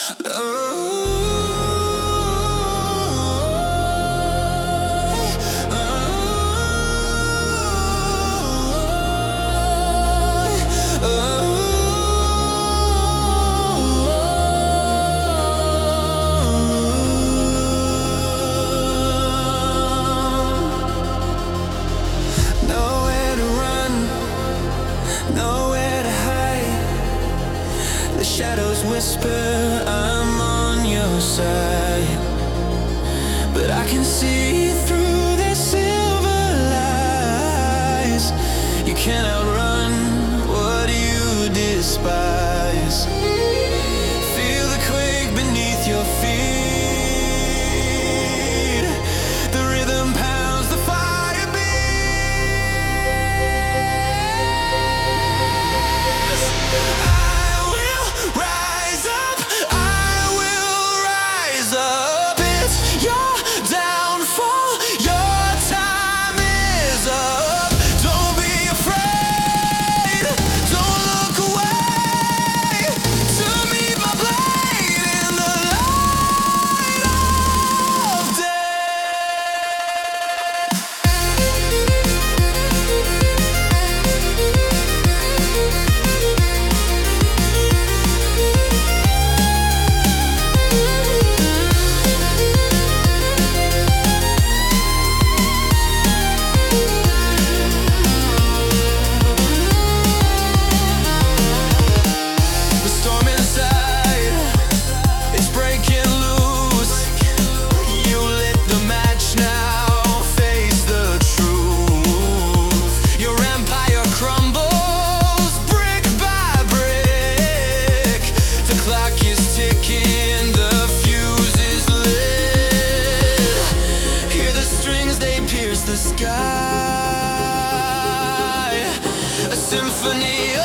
Nowhere to run, nowhere to hide. The shadows whisper, I'm on your side. But I can see through their silver lies. You can't outrun what you despise. Feel the quake beneath your feet. The rhythm pounds, the fire beats. I will rise up, I will rise up. It's your downfall, your time is up. Don't be afraid, don't look away. To meet my blade in the light of day. The storm inside, it's breaking loose. You lit the match, now face the truth. Your empire crumbles brick by brick. The clock is ticking, the fuse is lit. Hear the strings, they pierce the sky. A symphony